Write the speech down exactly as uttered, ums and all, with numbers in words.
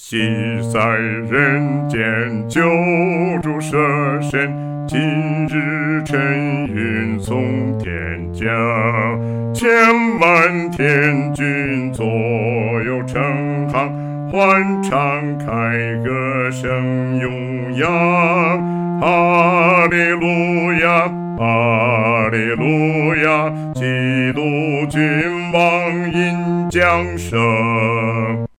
昔在人间救主舍身，今日乘云从天降。千万天军左右成行，欢唱凯歌声咏扬。哈利路亚，哈利路亚，基督君王因降生。